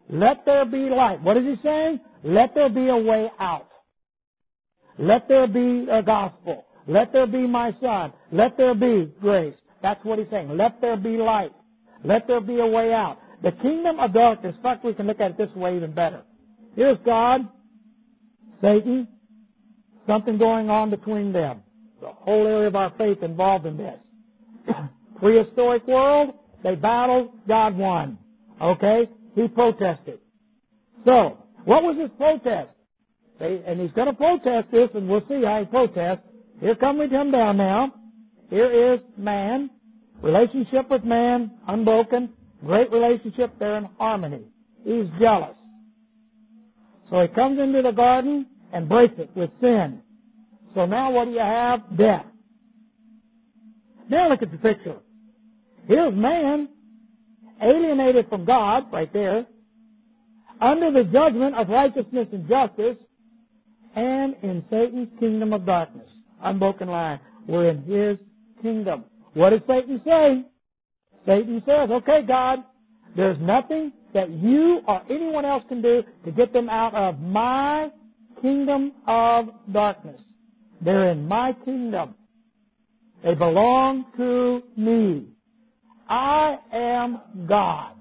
Let there be light. What is he saying? Let there be a way out. Let there be a gospel. Let there be my son. Let there be grace. That's what he's saying. Let there be light. Let there be a way out. The kingdom of darkness, in fact, we can look at it this way even better. Here's God, Satan, something going on between them. The whole area of our faith involved in this. Prehistoric world, they battled, God won. Okay? He protested. So, what was his protest? And he's going to protest this, and we'll see how he protests. Here we come down now. Here is man, relationship with man, unbroken, great relationship, they're in harmony. He's jealous. So he comes into the garden and breaks it with sin. So now what do you have? Death. Now look at the picture. Here's man, alienated from God, right there, under the judgment of righteousness and justice, and in Satan's kingdom of darkness. Unbroken line. We're in his kingdom. What does Satan say? Satan says, okay, God, there's nothing that you or anyone else can do to get them out of my kingdom of darkness. They're in my kingdom. They belong to me. I am God.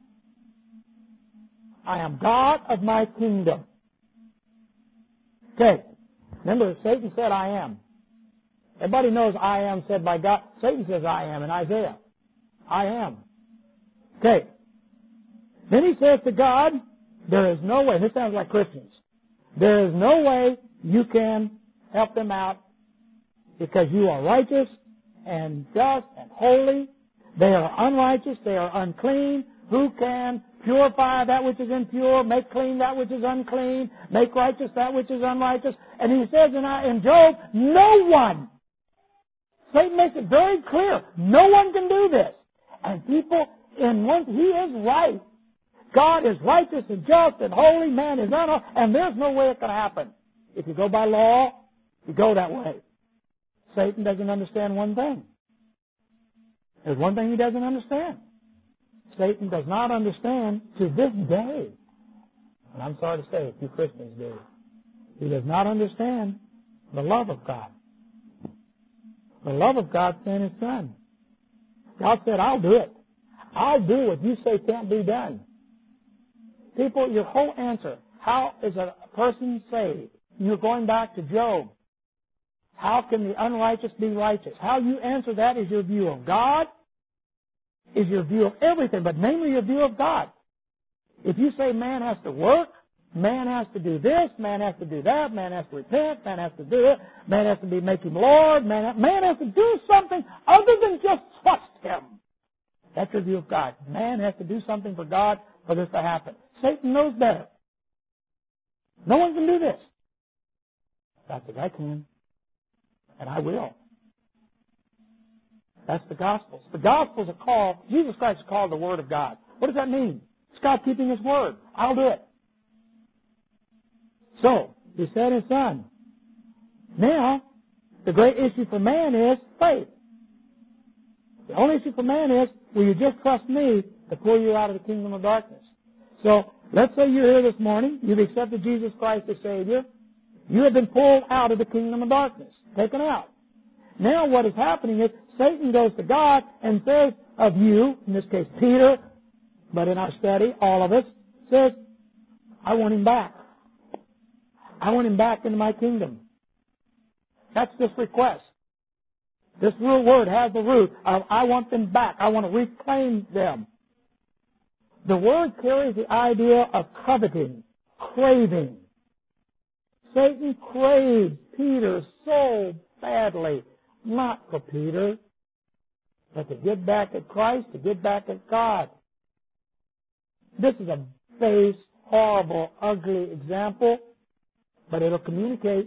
I am God of my kingdom. Okay. Remember, Satan said, I am. Everybody knows I am said by God. Satan says I am in Isaiah. I am. Okay. Then he says to God, there is no way, this sounds like Christians, there is no way you can help them out because you are righteous and just and holy. They are unrighteous. They are unclean. Who can purify that which is impure, make clean that which is unclean, make righteous that which is unrighteous? And he says in Job, no one. Satan makes it very clear. No one can do this. And people, he is right. God is righteous and just and holy. Man is unholy. And there's no way it can happen. If you go by law, you go that way. Satan doesn't understand one thing. There's one thing he doesn't understand. Satan does not understand to this day, and I'm sorry to say, a few Christians do, he does not understand the love of God. The love of God sent his son. God said, I'll do it. I'll do what you say can't be done. People, your whole answer, how is a person saved? You're going back to Job. How can the unrighteous be righteous? How you answer that is your view of God, is your view of everything, but mainly your view of God. If you say man has to work, man has to do this, man has to do that, man has to repent, man has to do it, man has to make him Lord, man has to do something other than just trust him. That's your view of God. Man has to do something for God for this to happen. Satan knows better. No one can do this. God says, I can. And I will. That's the Gospels. The Gospels are called, Jesus Christ is called the Word of God. What does that mean? It's God keeping His Word. I'll do it. So, He sent His Son. Now, the great issue for man is faith. The only issue for man is, will you just trust me to pull you out of the kingdom of darkness? So, let's say you're here this morning, you've accepted Jesus Christ as Savior, you have been pulled out of the kingdom of darkness, taken out. Now what is happening is Satan goes to God and says of you, in this case Peter, but in our study, all of us, says, I want him back. I want him back into my kingdom. That's this request. This real word has the root of I want them back. I want to reclaim them. The word carries the idea of coveting, craving. Satan craved Peter so badly, not for Peter, but to get back at Christ, to get back at God. This is a base, horrible, ugly example, but it'll communicate.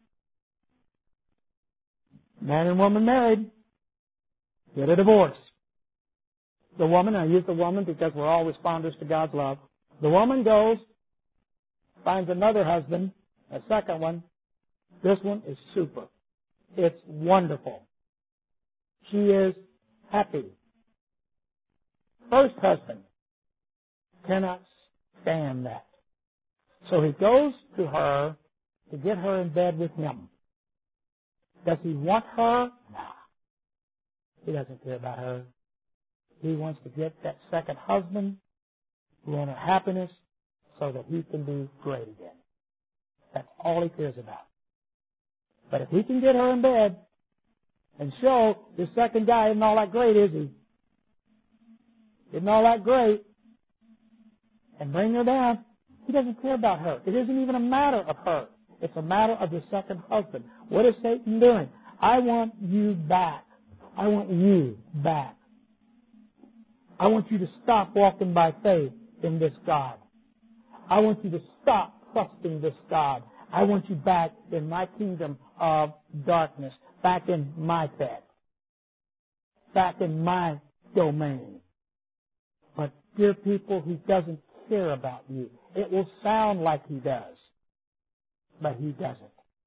Man and woman married, get a divorce. The woman, I use the woman because we're all responders to God's love. The woman goes, finds another husband, a second one. This one is super. It's wonderful. She is happy. First husband cannot stand that. So he goes to her to get her in bed with him. Does he want her? No. He doesn't care about her. He wants to get that second husband, ruin her happiness, so that he can be great again. That's all he cares about. But if he can get her in bed and show this second guy isn't all that great, is he? Isn't all that great, and bring her down, he doesn't care about her. It isn't even a matter of her. It's a matter of the second husband. What is Satan doing? I want you back. I want you back. I want you to stop walking by faith in this God. I want you to stop trusting this God. I want you back in my kingdom of darkness, back in my bed, back in my domain. But, dear people, he doesn't care about you. It will sound like he does, but he doesn't.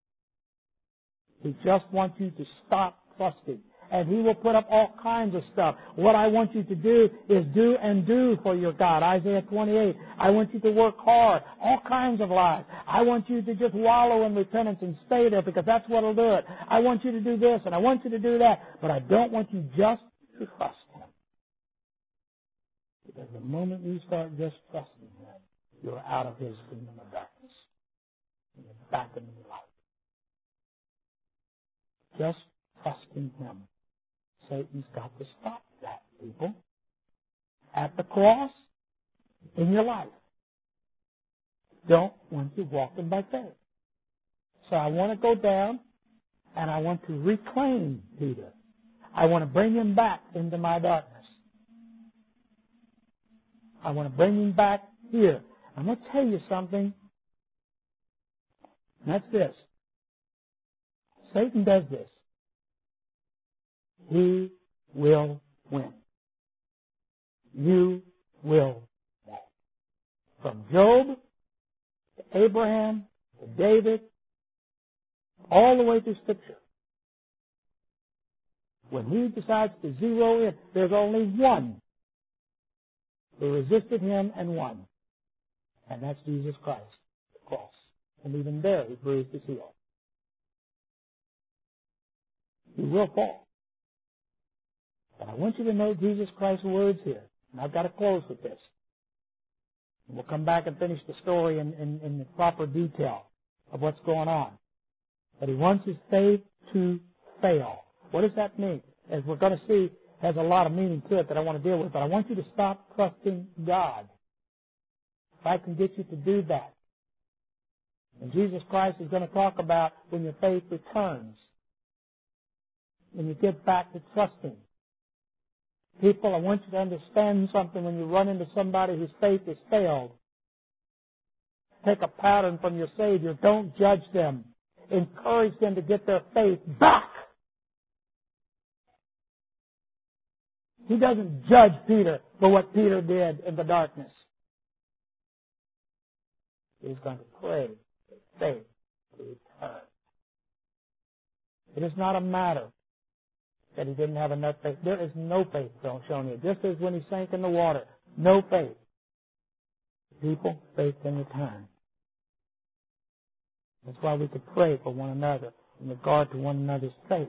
He just wants you to stop trusting. And he will put up all kinds of stuff. What I want you to do is do for your God. Isaiah 28. I want you to work hard. All kinds of lies. I want you to just wallow in repentance and stay there because that's what will do it. I want you to do this and I want you to do that. But I don't want you just to trust him. Because the moment you start just trusting him, you're out of his kingdom of darkness. And you're back into the light. Just trusting him. Satan's got to stop that, people. At the cross, in your life. Don't want you walking by faith. So I want to go down and I want to reclaim Peter. I want to bring him back into my darkness. I want to bring him back here. I'm going to tell you something. And that's this. Satan does this. He will win. You will win. From Job to Abraham to David, all the way through Scripture. When he decides to zero in, there's only one who resisted him and won. And that's Jesus Christ, the cross. And even there, he bruised his heel. He will fall. But I want you to know Jesus Christ's words here. And I've got to close with this. And we'll come back and finish the story in the proper detail of what's going on. But he wants his faith to fail. What does that mean? As we're going to see, has a lot of meaning to it that I want to deal with. But I want you to stop trusting God. If I can get you to do that. And Jesus Christ is going to talk about when your faith returns. When you get back to trusting. People, I want you to understand something when you run into somebody whose faith has failed. Take a pattern from your Savior. Don't judge them. Encourage them to get their faith back. He doesn't judge Peter for what Peter did in the darkness. He's going to pray for faith to return. It is not a matter that he didn't have enough faith. There is no faith shown here. Just as when he sank in the water. No faith. People, faith can return. That's why we could pray for one another in regard to one another's faith.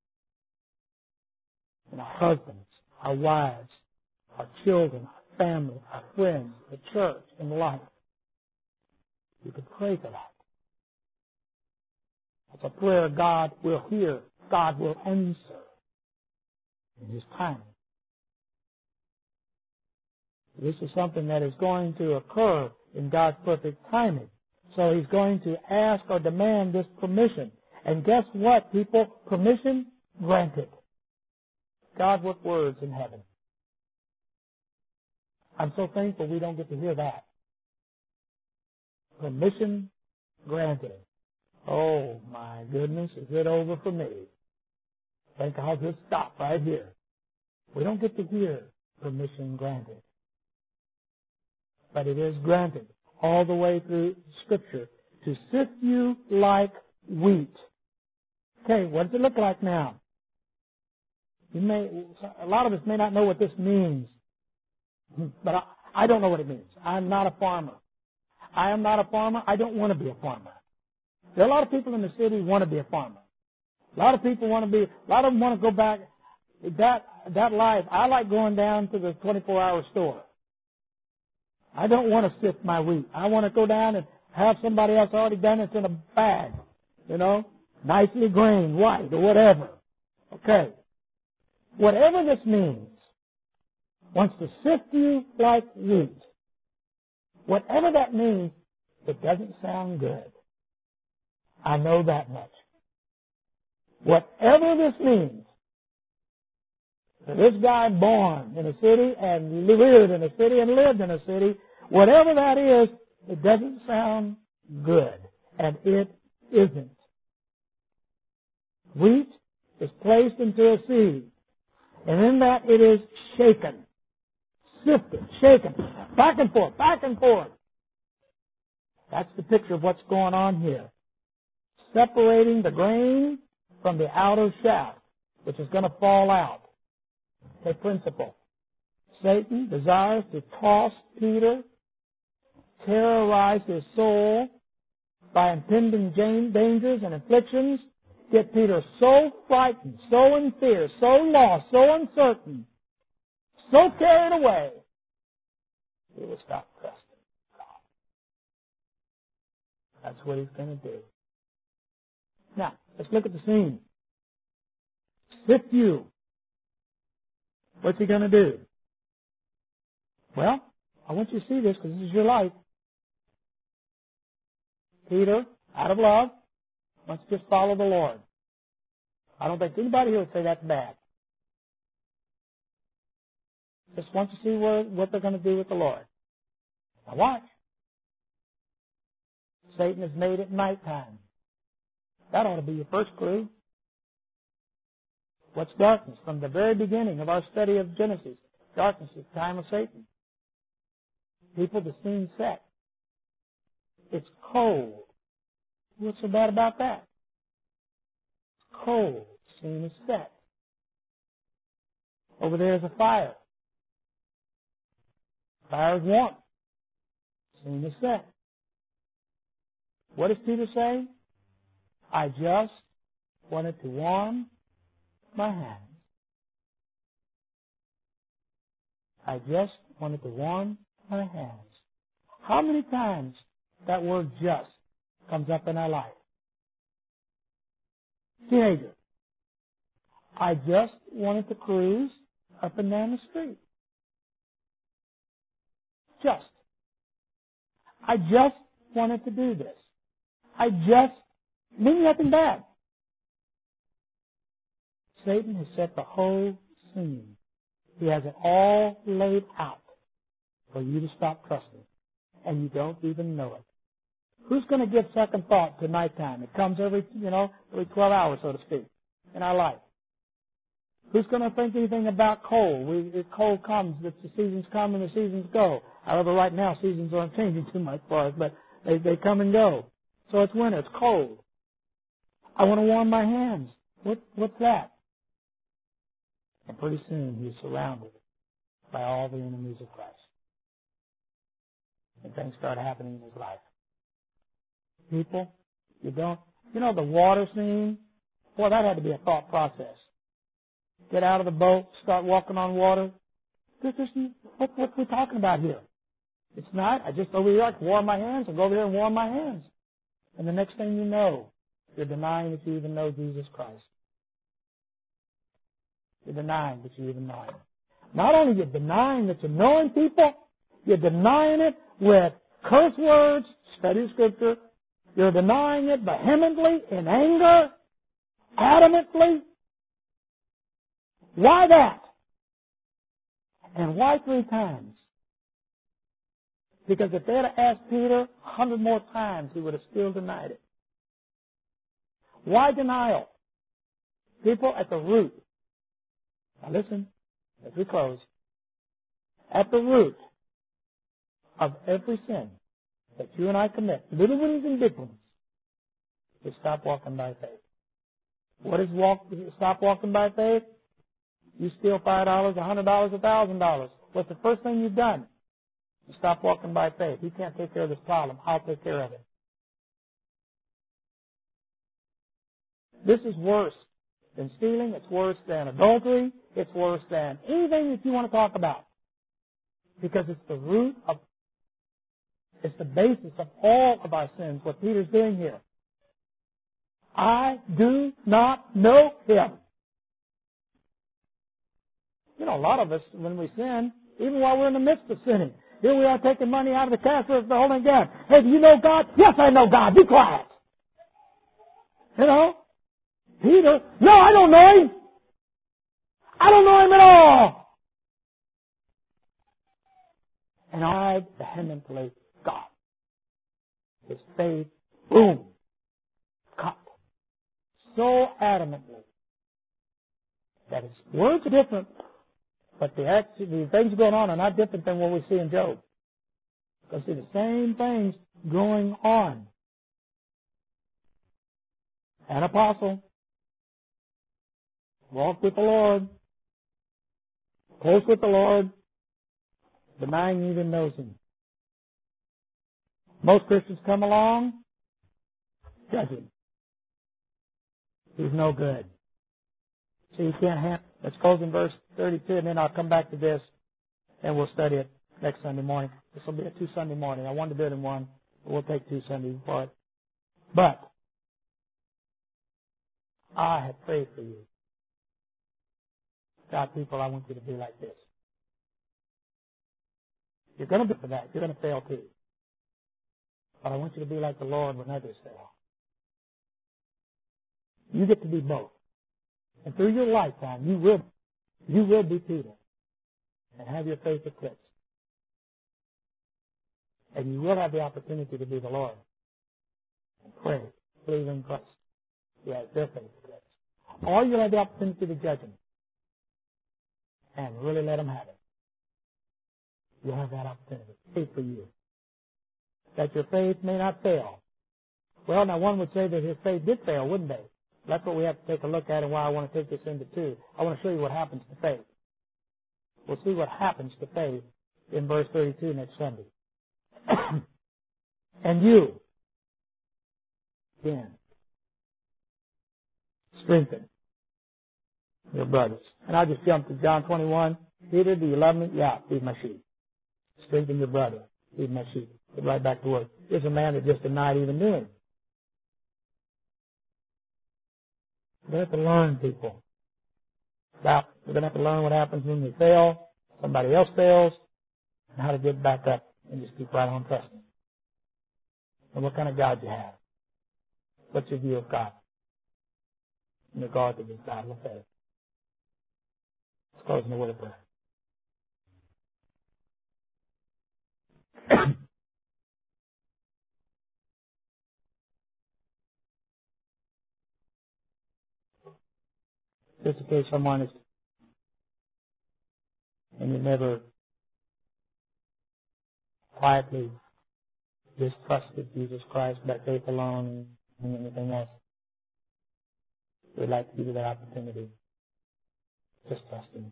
And our husbands, our wives, our children, our family, our friends, the church, and life. You could pray for that. That's a prayer God will hear. God will answer in His time. This is something that is going to occur in God's perfect timing. So He's going to ask or demand this permission. And guess what, people? Permission granted. God with words in heaven. I'm so thankful we don't get to hear that. Permission granted. Oh my goodness, is it over for me? I think I'll just stop right here. We don't get to hear permission granted. But it is granted all the way through Scripture to sift you like wheat. Okay, what does it look like now? A lot of us may not know what this means. But I don't know what it means. I'm not a farmer. I am not a farmer. I don't want to be a farmer. There are a lot of people in the city who want to be a farmer. A lot of people want to be, a lot of them want to go back. That life, I like going down to the 24-hour store. I don't want to sift my wheat. I want to go down and have somebody else already done it in a bag, nicely grained, white, or whatever. Okay. Whatever this means, wants to sift you like wheat. Whatever that means, it doesn't sound good. I know that much. Whatever this means, this guy born in a city and reared in a city and lived in a city, whatever that is, it doesn't sound good. And it isn't. Wheat is placed into a seed. And in that it is shaken. Sifted, shaken, back and forth, back and forth. That's the picture of what's going on here. Separating the grain from the outer shaft, which is going to fall out. A principle. Satan desires to toss Peter, terrorize his soul by impending dangers and afflictions, get Peter so frightened, so in fear, so lost, so uncertain, so carried away, he will stop trusting God. That's what he's going to do. Now, let's look at the scene. Sift you. What's he going to do? Well, I want you to see this because this is your life. Peter, out of love, wants to just follow the Lord. I don't think anybody here would say that's bad. Just wants to see what they're going to do with the Lord. Now watch. Satan has made it nighttime. That ought to be your first clue. What's darkness? From the very beginning of our study of Genesis, darkness is the time of Satan. People, the scene set. It's cold. What's so bad about that? It's cold. The scene is set. Over there is a fire. Fire is warm. The scene is set. What does Peter say? I just wanted to warm my hands. I just wanted to warm my hands. How many times that word just comes up in our life? Teenager. I just wanted to cruise up and down the street. Just. I just wanted to do this. I just mean nothing bad. Satan has set the whole scene. He has it all laid out for you to stop trusting. And you don't even know it. Who's going to give second thought to nighttime? It comes every 12 hours, so to speak, in our life. Who's going to think anything about cold? Cold comes, the seasons come and the seasons go. However, right now, seasons aren't changing too much for us, but they come and go. So it's winter, it's cold. I want to warm my hands. What's that? And pretty soon he's surrounded by all the enemies of Christ. And things start happening in his life. People, the water scene, boy, that had to be a thought process. Get out of the boat, start walking on water. What we're talking about here? It's not, I just over here, I can warm my hands, I'll go over here and warm my hands. And the next thing you know, you're denying that you even know Jesus Christ. You're denying that you even know Him. Not only you're denying that you're knowing people, you're denying it with curse words, study Scripture. You're denying it vehemently, in anger, adamantly. Why that? And why 3 times? Because if they had asked Peter 100 more times, he would have still denied it. Why denial? People, at the root. Now listen, as we close. At the root of every sin that you and I commit, little ones and big ones, is stop walking by faith. What is stop walking by faith? You steal $5, $100, $1,000. What's the first thing you've done? Stop walking by faith. You can't take care of this problem. I'll take care of it. This is worse than stealing. It's worse than adultery. It's worse than anything that you want to talk about. Because it's the root of, it's the basis of all of our sins, what Peter's doing here. I do not know him. You know, a lot of us, when we sin, even while we're in the midst of sinning, here we are taking money out of the cash register, holding God. Hey, do you know God? Yes, I know God. Be quiet. You know? Peter, no, I don't know him. I don't know him at all. And I vehemently God. His faith, boom, cut. So adamantly that his words are different, but the things going on are not different than what we see in Job. Because see the same things going on. An apostle, walked with the Lord, close with the Lord, denying he even knows him. Most Christians come along, judge him. He's no good. See, you can't have. Let's close in verse 32, and then I'll come back to this, and we'll study it next Sunday morning. This will be a 2 Sunday morning. I wanted to do it in one, but we'll take 2 Sundays for it. But I have prayed for you. God, people, I want you to be like this. You're going to be for that. You're going to fail too. But I want you to be like the Lord when others fail. You get to be both. And through your lifetime, you will be Peter and have your faith eclipsed. And you will have the opportunity to be the Lord and pray, believe in Christ. You have their faith eclipsed. Or you'll have the opportunity to judge them and really let them have it. You'll have that opportunity. Faith for you. That your faith may not fail. Well, now one would say that his faith did fail, wouldn't they? That's what we have to take a look at and why I want to take this into 2. I want to show you what happens to faith. We'll see what happens to faith in verse 32 next Sunday. And you, then, strengthen your brothers. And I'll just jump to John 21. Peter, do you love me? Yeah, feed my sheep. Strengthen your brother. Feed my sheep. Get right back to work. Here's a man that just denied even knew him. We're going to have to learn, people. We're going to have to learn what happens when we fail, somebody else fails, and how to get back up and just keep right on trusting. And what kind of God you have. What's your view of God in regard to this battle of faith? Let's close in the word of prayer. Just in case someone is, and you never quietly distrusted Jesus Christ by faith alone and anything else, we'd like to give you that opportunity. Just trust Him.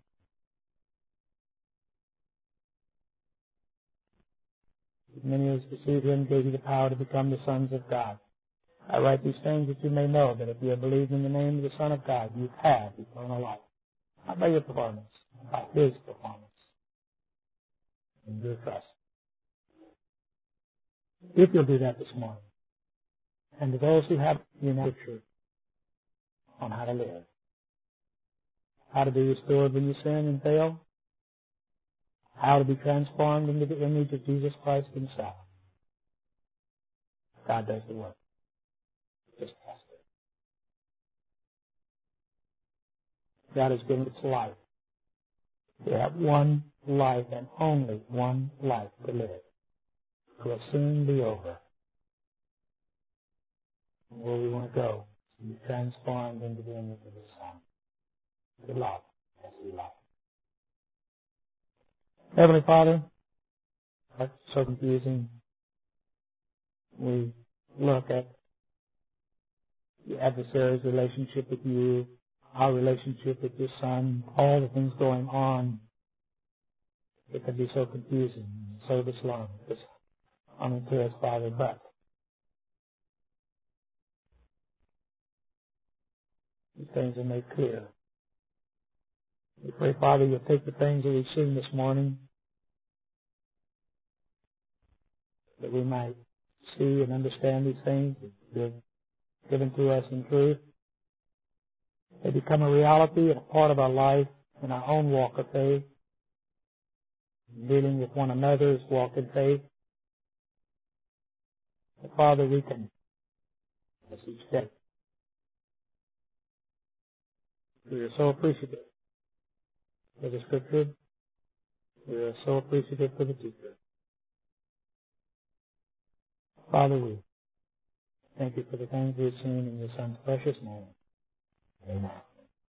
Many as received Him gave you the power to become the sons of God. I write these things that you may know that if you have believed in the name of the Son of God, you have eternal life. Not by your performance, by His performance. In your trust. If you'll do that this morning. And to those who have scripture on how to live. How to be restored when you sin and fail. How to be transformed into the image of Jesus Christ Himself. God does the work. Just trust it. God has given its life. We have one life and only one life to live. It will soon be over. And where we want to go is to be transformed into the image of His Son. To love as He loved. Heavenly Father, that's so confusing. We look at the adversary's relationship with you, our relationship with your Son, all the things going on. It can be so confusing, service long. Just unto us, Father, but these things are made clear. We pray, Father, you'll take the things that we've seen this morning, that we might see and understand these things that you've given to us in truth. They become a reality and a part of our life in our own walk of faith, dealing with one another's walk in faith. But Father, we can, as each day, we are so appreciative for the Scripture. We are so appreciative for the teacher. Father, we thank you for the things we've seen in your Son's precious name. Amen.